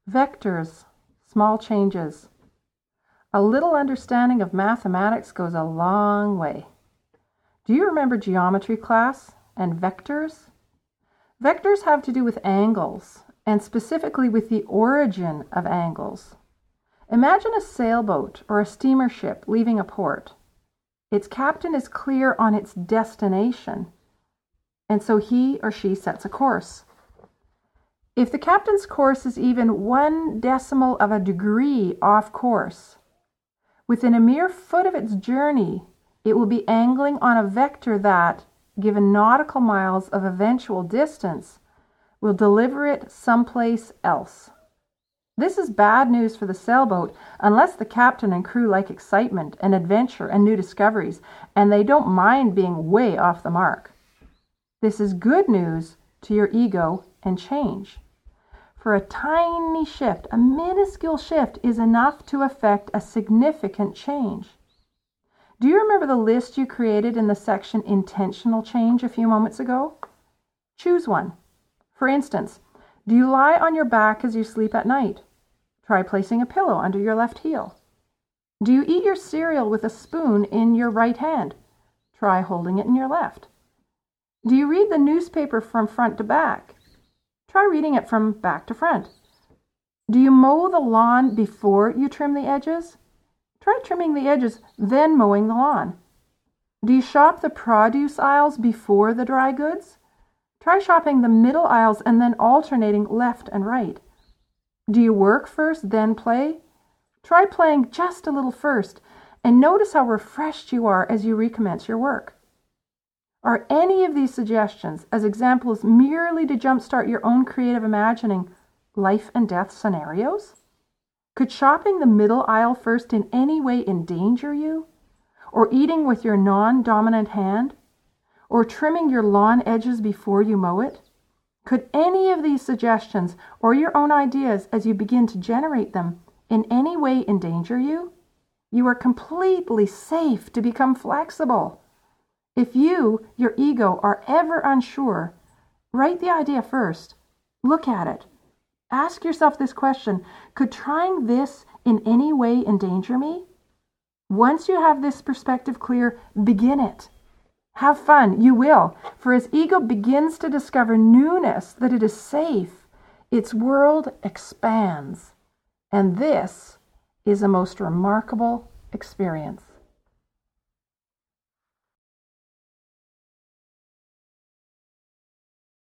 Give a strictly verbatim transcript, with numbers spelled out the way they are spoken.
Vectors, small changes. A little understanding of mathematics goes a long way. Do you remember geometry class and vectors? Vectors have to do with angles, and specifically with the origin of angles. Imagine a sailboat or a steamer ship leaving a port. Its captain is clear on its destination, and so he or she sets a course. If the captain's course is even one decimal of a degree off course, within a mere foot of its journey, it will be angling on a vector that, given nautical miles of eventual distance, will deliver it someplace else. This is bad news for the sailboat unless the captain and crew like excitement and adventure and new discoveries, and they don't mind being way off the mark. This is good news to your ego and change. For a tiny shift, a minuscule shift, is enough to affect a significant change. Do you remember the list you created in the section Intentional Change a few moments ago? Choose one. For instance, do you lie on your back as you sleep at night? Try placing a pillow under your left heel. Do you eat your cereal with a spoon in your right hand? Try holding it in your left. Do you read the newspaper from front to back? Try reading it from back to front. Do you mow the lawn before you trim the edges? Try trimming the edges, then mowing the lawn. Do you shop the produce aisles before the dry goods? Try shopping the middle aisles and then alternating left and right. Do you work first, then play? Try playing just a little first, and notice how refreshed you are as you recommence your work. Are any of these suggestions, as examples merely to jumpstart your own creative imagining, life and death scenarios? Could shopping the middle aisle first in any way endanger you? Or eating with your non-dominant hand? Or trimming your lawn edges before you mow it? Could any of these suggestions, or your own ideas as you begin to generate them, in any way endanger you? You are completely safe to become flexible. If you, your ego, are ever unsure, write the idea first. Look at it. Ask yourself this question: could trying this in any way endanger me? Once you have this perspective clear, begin it. Have fun, you will, for as ego begins to discover newness, that it is safe, its world expands. And this is a most remarkable experience.